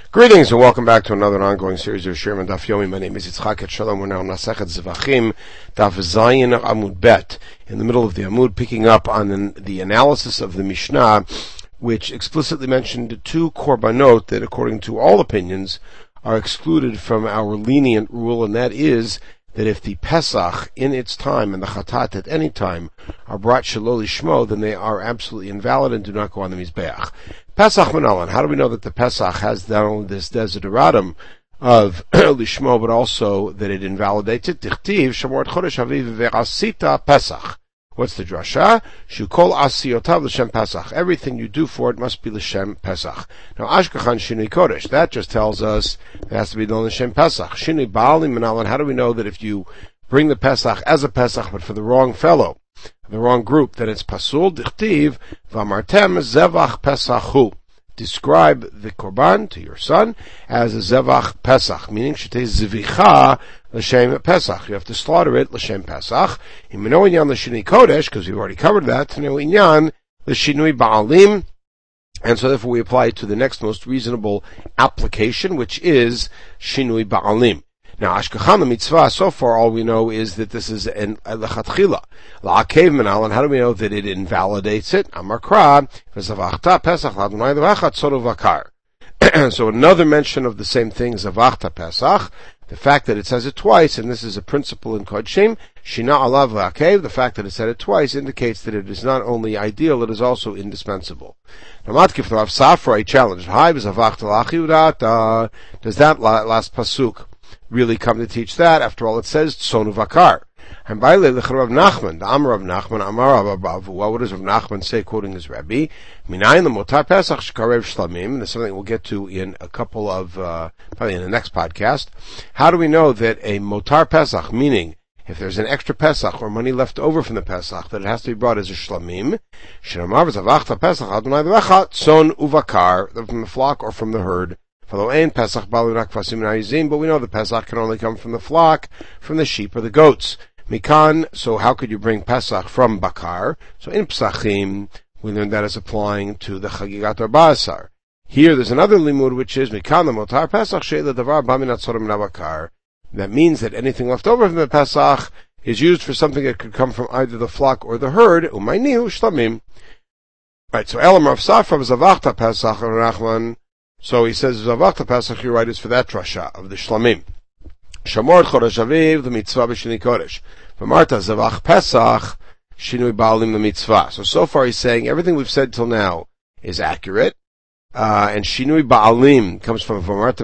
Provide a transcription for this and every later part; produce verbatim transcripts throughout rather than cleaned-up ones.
Greetings and welcome back to another ongoing series of Shirim and Daf Yomi. My name is Yitzchak Etshalom. We're now in Masechet Zevachim, Daf Zayin Amud Bet, in the middle of the Amud, picking up on the, the analysis of the Mishnah, which explicitly mentioned two korbanot that, according to all opinions, are excluded from our lenient rule, and that is that if the Pesach in its time and the Chatat at any time are brought Shelo Lishmo, then they are absolutely invalid and do not go on the Mizbeach. Pesach Manalan, how do we know that the Pesach has not only this desideratum of Lishmo, but also that it invalidates it? Tichtiv, Shamor Chodesh Aviv Ve'asita Pesach. What's the drasha? Shukol Asiyotav L'Shem Pesach. Everything you do for it must be L'Shem Pesach. Now, Ashkachan Shinui Kodesh, that just tells us it has to be done L'Shem Pesach. Shinui Ba'alim Manalan, how do we know that if you bring the Pesach as a Pesach, but for the wrong fellow, the wrong group, then it's Pasul Dichtiv V'amartem Zevach Pesachu. Describe the Korban to your son as a Zevach Pesach, meaning Shetei Zevicha L'Shem Pesach. You have to slaughter it L'Shem Pesach. In Mino Inyan L'Shinui Kodesh, because we've already covered that, Mino Inyan L'Shinui Ba'alim, and so therefore we apply it to the next most reasonable application, which is Shinui Ba'alim. Now, Ashkachan mitzvah, so far all we know is that this is an lechatchila. La'akev menal, and how do we know that it invalidates it? Amar Kra, v'zavachta pesach l'Adonai l'vachat soru vakar. So another mention of the same thing, zavachta pesach, the fact that it says it twice, and this is a principle in Kodshim, shina alav la'akev, the fact that it said it twice indicates that it is not only ideal, it is also indispensable. Now, Matkif Rav Safra, a challenge. Hai v'zavachta la'achiudat, does that last pasuk really come to teach that? After all, it says Tsonu Vakar. And by Rav Nachman, the Amar of Nachman, Amar of Abavu. What does Rav Nachman say, quoting his Rebbe? Minayin the Motar Pesach Shkarev Shlamim. And that's something we'll get to in a couple of, uh, probably in the next podcast. How do we know that a Motar Pesach, meaning if there's an extra Pesach or money left over from the Pesach, that it has to be brought as a Shlamim? Shenamar v'zavachta Pesach Adonai v'lecha Tson Uvakar, from the flock or from the herd. But we know the Pesach can only come from the flock, from the sheep or the goats. Mikan, so how could you bring Pesach from Bakar? So in Pesachim, we learned that as applying to the Chagigat Arba'asar. Here there's another limud which is Mikan the Motar Pesach She'la Davar Baminat Sorim Nabakar. That means that anything left over from the Pesach is used for something that could come from either the flock or the herd. Umaynihu Shlamim. Right, so Elam Rav Safra Zavachta Pesach Rachman. So he says, Zavachta Pesach, you're right, is for that drasha of the Shlamim. Shamor Chodesh Aviv, the mitzvah b'Shinui Kodesh. V'marta Zavach Pesach, Shinui Ba'alim, the mitzvah. So, so far he's saying everything we've said till now is accurate. Uh, and Shinui Ba'alim comes from V'martem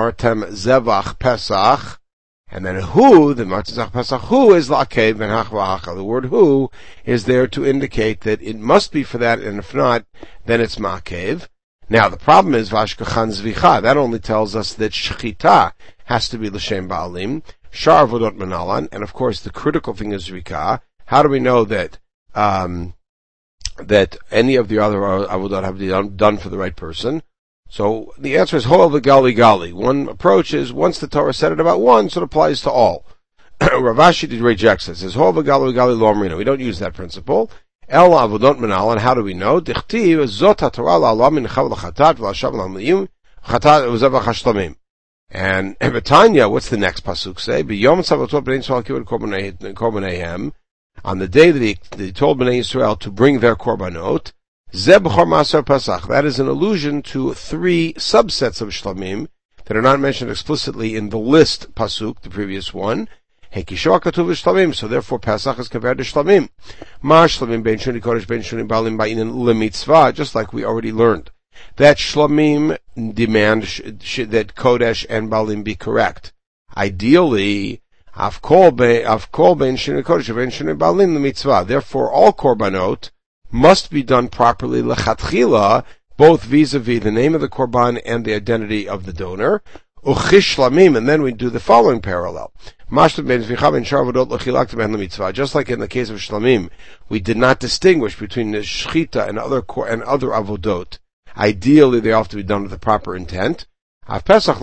Zevach Pesach. And then Hu, the Marta Zavach Pesach, Hu is La'akev ben Hach v'Hacha. The word Hu is there to indicate that it must be for that, and if not, then it's Ma'akev. Now, the problem is Vashkachan Zvicha. That only tells us that Shechita has to be L'Shem Ba'alim, Shar Vodot Manalan, and of course the critical thing is Zvika. How do we know that um, that any of the other Avodot have to be done, done for the right person? So the answer is Hol V'Gali Gali. One approach is, once the Torah said it about one, so it applies to all. Rav Ashi rejects this. It says Hol V'Gali V'Gali Lo Amrina. We don't use that principle. El Avodot Menal, and how do we know? Dichtiv Zot HaTorah La'alam Min Chav L'Chatat V'Lashav L'Amliyim Chatat V'Zevach HaShlamim. And Betanya, what's the next pasuk say? B'Yom Tzavatot B'nei Yisrael Kivud Korbaneihem. On the day that he, that he told B'nei Yisrael to bring their korbanot, Zeh B'chor Ma'aser Pesach. That is an allusion to three subsets of Shlamim that are not mentioned explicitly in the list pasuk, the previous one. Hekishah katuv Shlamim, so therefore Pesach is compared to Shlamim. Ma Shlamim ben Shuni Kodesh ben Shuni Ba'alim Ba'inin LeMitzvah, just like we already learned. That Shlamim demand sh- sh- that Kodesh and Ba'alim be correct. Ideally, Avkol ben Shuni Kodesh ben Shuni Ba'alim LeMitzvah. Therefore, all korbanot must be done properly lechatchila, both vis-a-vis the name of the korban and the identity of the donor. Uchish Shlamim, and then we do the following parallel. Just like in the case of Shlamim, we did not distinguish between the Shechita and other and other avodot. Ideally, they have to be done with the proper intent. And Pesach,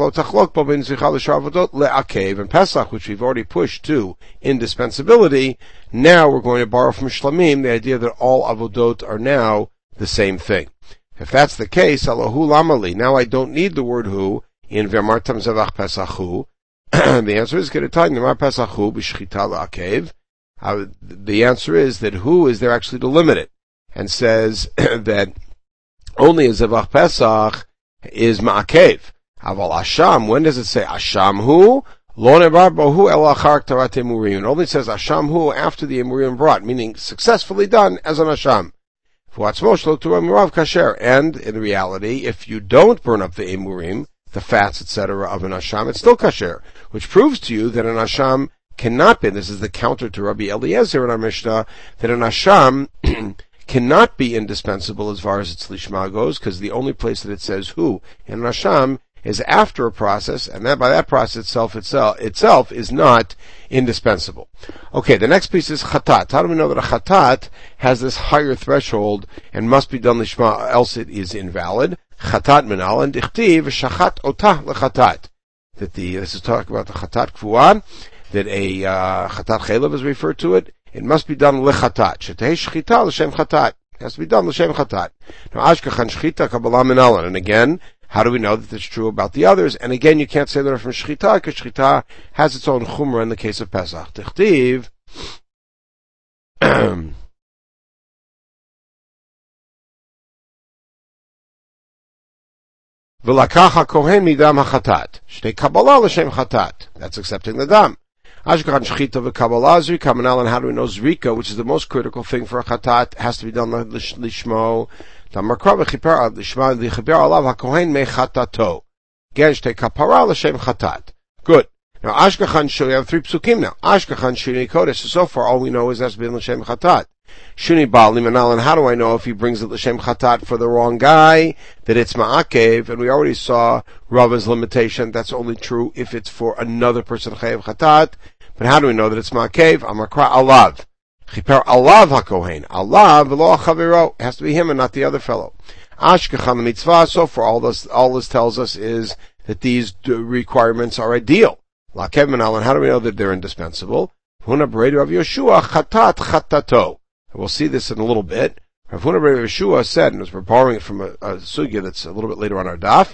which we've already pushed to indispensability, now we're going to borrow from Shlamim the idea that all avodot are now the same thing. If that's the case, Allahu Lamali, now I don't need the word who, in V'amartam Zevach Pesachu? The answer is Kedetain Nemar Pesachu b'Shchita la'akev. Uh, the answer is that who is there actually to limit it, and says that only a Zevach Pesach is ma'akev. Aval Asham, when does it say Asham hu? Lo nebar bohu el achar tarat emurim. It only says Asham hu after the emurim brought, meaning successfully done as an Asham. And in reality, if you don't burn up the emurim, the fats, et cetera, of an Asham, it's still kasher, which proves to you that an Asham cannot be, this is the counter to Rabbi Eliezer in our Mishnah, that an Asham cannot be indispensable as far as its lishma goes, because the only place that it says who in an Asham is after a process, and that by that process itself itself itself is not indispensable. Okay, the next piece is chatat. How do we know that a chatat has this higher threshold and must be done lishma, else it is invalid? Chatat minal and dichtiv shachat otah lechatat. That the this is talking about the chatat kfuah, that a uh, chatat chelev is referred to it. It must be done lechatat. Shetei shchita l'shem chatat. It has to be done l'shem chatat. Now ashkachan shchita kabbalah minalan, and again, how do we know that it's true about the others? And again, you can't say they're from Shechita, because Shechita has its own chumrah in the case of Pesach. Tichtiv, V'lakach ha-kohen midam ha-chatat. Shtei kabbalah l'shem chatat. That's accepting the dam. Ashkachan Shechita v'kabbalah zrika minal, and how do we know Zrika, which is the most critical thing for a chatat, has to be done lishmo. Again, shtei kapara l'shem chatat. Good. Now, Ashkachan Shuni, we have three psukim now. Ashkachan Shuni Kodesh. So far, all we know is that's been l'shem chatat. Shuni Ba'ali Manal, and how do I know if he brings it l'shem chatat for the wrong guy, that it's ma'akev? And we already saw Rava's limitation. That's only true if it's for another person chayev chatat. But how do we know that it's ma'akev? Amakra alav. Chiper alav hakohen. Alav v'lo chaviro. It has to be him and not the other fellow. Ashkachan mitzvah. So for all this, all this tells us is that these requirements are ideal. Lakev manal, and how do we know that they're indispensable? Huna b'reidu of Yeshua chatat chatato. We'll see this in a little bit. Rav Huna b'reidu of Yeshua said, and we're borrowing it from a, a sugya that's a little bit later on our daf,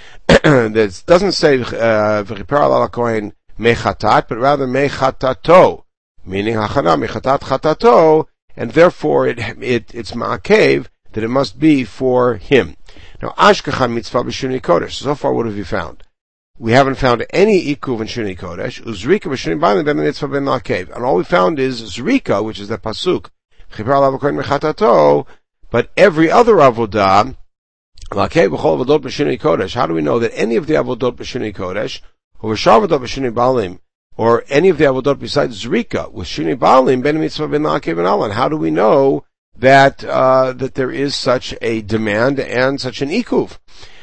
that doesn't say v'chiper alav hakohen mechatat, but rather mechatato. Meaning hachana mechatat chatato, and therefore it, it it's ma'akev, that it must be for him. Now ashkachan mitzvah b'shuni kodesh. So far, what have you found? We haven't found any ikuv in shuni kodesh. Uzrika b'shuni b'alim ben mitzvah ben ma'akev, and all we found is zrika, which is the pasuk chiper alav hakohen mechatato. But every other avodah ma'akev b'chol avodot b'shuni kodesh. How do we know that any of the avodot b'shuni kodesh or v'shar avodot b'shuni b'alim, or any of the avodot besides Zrika, with Shuni Baalim, Ben Mitzvah Ben La'akev Ben Alan? How do we know that, uh, that there is such a demand and such an ikuv?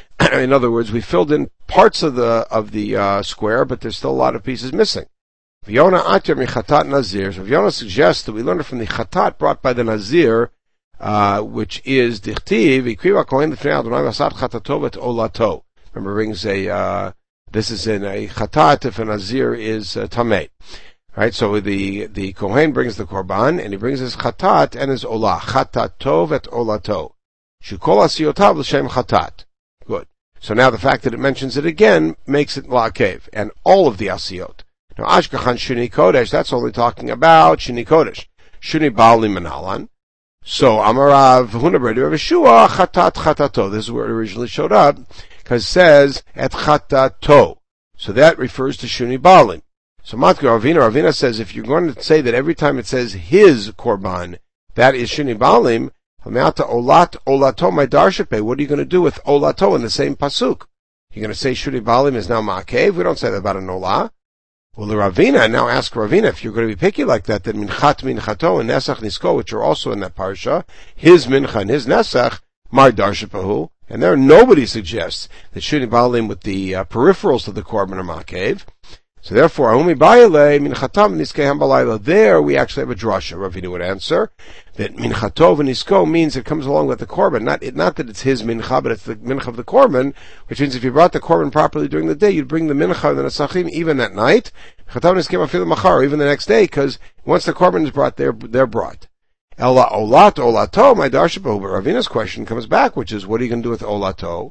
In other words, we filled in parts of the, of the, uh, square, but there's still a lot of pieces missing. V'yona atir michatat nazir. So V'yona suggests that we learn it from the chatat brought by the nazir, uh, which is dichtiv, ikriva kohen l'fnei Adonai v'asat chatato v'et olato. Remember, brings a, uh, this is in a chatat if a nazir is uh, tamei. Right, so the, the kohen brings the korban, and he brings his chatat and his olah. Chatato vet olato. Shukol asiyotav l'shem chatat. Good. So now the fact that it mentions it again makes it la'akev, and all of the asiyot. Now ashkachan shuni kodesh, that's only talking about shuni kodesh. Shuni ba'ali manalan. So amarav huna b'reidu of Yeshua chatat chatato. This is where it originally showed up, because it says et chatato. So that refers to shuni ba'alim. So Matke Ravina, Ravina says if you're going to say that every time it says his korban, that is shuni ba'alim, olat olato my darshape. What are you going to do with olato in the same pasuk? You're going to say shuni ba'alim is now ma'akev? We don't say that about an olah. Well, the Ravina, now ask Ravina, if you're going to be picky like that, then minchat minchato and nesach nisko, which are also in that parsha, his mincha and his nesach, mar darshapahu, and there nobody suggests that shuni ba'alim with the uh, peripherals of the korban are ma'akev. So therefore, Ahumi Bayale, Minchatam Niskeham Balayla. There we actually have a drasha. Ravina would answer that Minchatov and Nisko means it comes along with the korban. Not, it, not that it's his mincha, but it's the mincha of the korban, which means if you brought the korban properly during the day, you'd bring the mincha and the nesachim even that night. Minchatam Niskehem Afilu Machar, even the next day, because once the korban is brought, they're, they're brought. Ela Olat Olato, my darshapo. But Ravina's question comes back, which is, what are you going to do with Olato?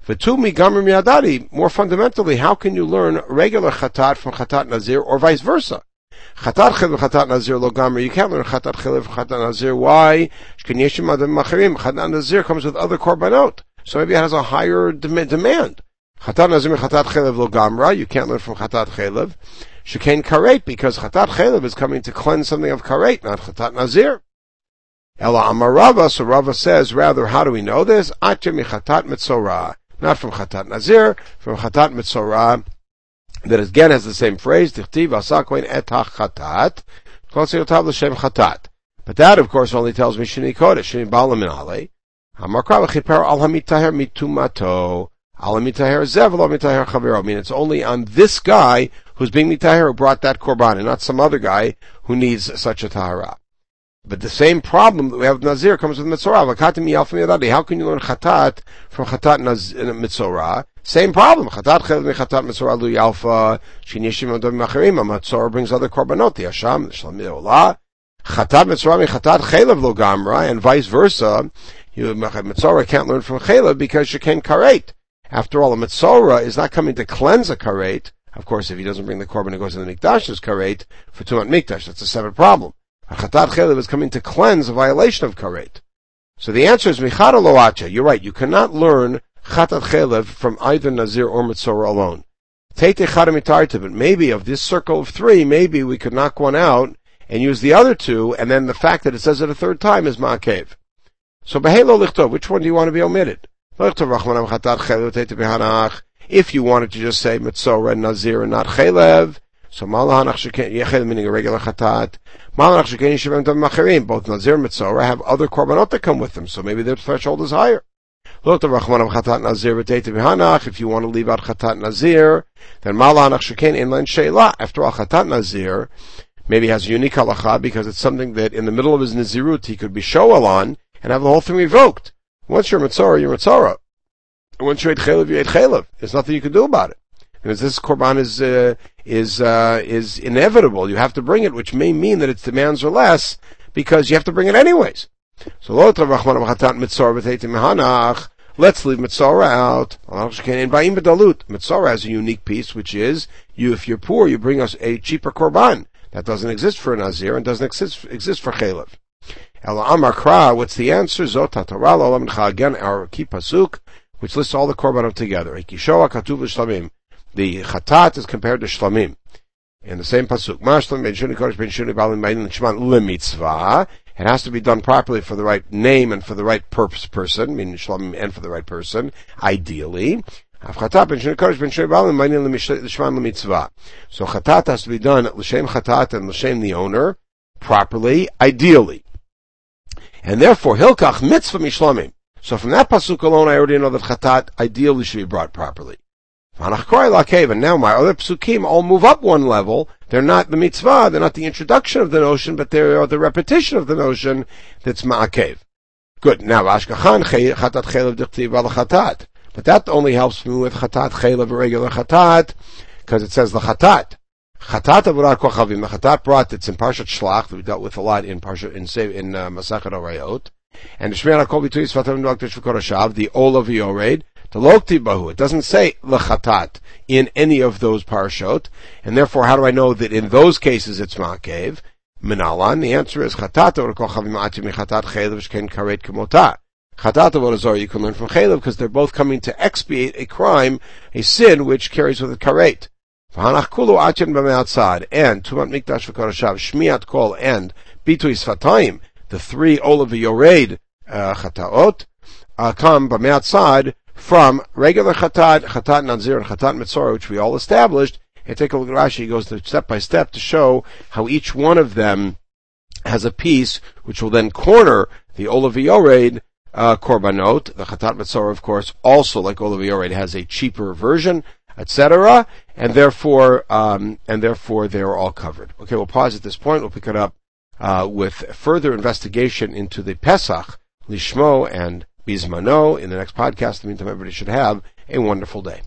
V'tumi gamrim yadadi. More fundamentally, how can you learn regular chatat from chatat nazir, or vice versa? Chatat chilev, chatat nazir lo gamri. You can't learn chatat chilev from chatat nazir. Why? Chatat nazir comes with other korbanot, so maybe it has a higher dem- demand. Chatat nazir, chatat chilev lo gamra. You can't learn from chatat chilev. Shekain karet, because chatat chilev is coming to cleanse something of karet, not chatat nazir. Ela amar Rava. So Rava says, rather, how do we know this? Atche mi chatat mitzorah. Not from chatat nazir, from chatat mitzorah. That again has the same phrase, Tichtiv asa kohen et ha-chatat, kol seyotav l'shem chatat. But that, of course, only tells me shini kodesh, shini ba'ala min ale. Hamarkra v'chiper al ha-mitaher mitumato, al ha-mitaher zev lo mitaher chavero. I mean, it's only on this guy who's being mitaher who brought that korban, and not some other guy who needs such a tahara. But the same problem that we have with Nazir comes with Mitzorah. How can you learn chatat from chatat Mitzorah? Same problem. Chatat chel mi chatat Mitzorah lu yalfa shin yeshim adom macherim. Mitzorah brings other korbanot, the Hasham, the Shlamim Olah. Chatat Mitzorah mi chatat chelav lo gamra, and vice versa. You Mitzorah can't learn from chelav because she can't karet. After all, a Mitzorah is not coming to cleanse a karet. Of course, if he doesn't bring the korban, it goes in the mikdash as karet for tumat mikdash. That's a separate problem. Chatat chelev is coming to cleanse a violation of karet. So the answer is michara lo acha. You're right. You cannot learn chatat chelev from either nazir or mitzorah alone. Take the chara mitarta, but maybe of this circle of three, maybe we could knock one out and use the other two, and then the fact that it says it a third time is ma'akev. So behelo lichtov. Which one do you want to be omitted? If you wanted to just say mitzorah and nazir and not chelev, so malahanach sheken yechel, meaning a regular chatat. Malahanach sheken yishivim tam macherim. Both nazir and mitzorah have other korbanot that come with them, so maybe their threshold is higher. Look, the rachman of chatat nazir v'teite v'hanach. If you want to leave out chatat nazir, then malahanach sheken inlan sheila. After all, chatat nazir maybe has a unique halacha because it's something that in the middle of his nazirut he could be shoel on and have the whole thing revoked. Once you're mitzorah, you're mitzorah. And once you ate chelev, you ate chelev. There's nothing you can do about it. Because this korban is uh, is uh, is inevitable. You have to bring it, which may mean that its demands are less because you have to bring it anyways. So let's leave mitzorah out. Mitzorah has a unique piece, which is you. If you're poor, you bring us a cheaper korban that doesn't exist for a nazir and doesn't exist exist for chelev. Ela amar kra. What's the answer? Zot haTorah l'olam mincha. Again, our key pasuk, which lists all the korbanot together. Ikishoa katuv l'shlamim. The chatat is compared to shlamim. In the same pasuk, it has to be done properly for the right name and for the right purpose person, meaning shlamim and for the right person, ideally. So chatat has to be done l'shem chatat and l'shem the owner, properly, ideally. And therefore, hilkach mitzvah mishlamim. So from that pasuk alone, I already know that chatat ideally should be brought properly. And now my other psukim all move up one level. They're not the mitzvah, they're not the introduction of the notion, but they are the repetition of the notion that's ma'akev. Good. Now, ashkachan chatat chelev dichtiv al chatat. But that only helps me with chatat chelev, a regular chatat, because it says the chatat. Chatat avodat kochavim. The chatat brought, it's in Parshat Shlach, that we dealt with a lot in Parshat, in, in uh, Masachet Orayot. And the Shmirat HaKol B'tui Svatam Nogtesh V'Korashav, the Olav Yored, the Lokti Bahu. It doesn't say L'chatat in any of those parashot, and therefore how do I know that in those cases it's Ma'akev? Minalan, the answer is Chatat or Kochavim Ati Michatat Chelev Shken Karet Kemotah. Chatat or Azor you can learn from Chelev because they're both coming to expiate a crime, a sin which carries with it Karet. V'hanach Kulu Achen B'me'atzad, and Tumat Mikdash V'Korashav, Shmiat Kol, and Bitui Sfatayim, the three Olav Yored uh, Chataot, uh, come B'me'atzad from regular chatat, chatat nazir, and chatat mitzorah, which we all established. And take a look at Rashi. He goes to step by step to show how each one of them has a piece which will then corner the Olav Yored uh, korbanot. The chatat mitzorah, of course, also like Olav Yored has a cheaper version, et cetera. And therefore, um, and therefore, they are all covered. Okay, we'll pause at this point. We'll pick it up uh, with further investigation into the Pesach, Lishmo, and Bizmano in the next podcast. In the meantime, everybody should have a wonderful day.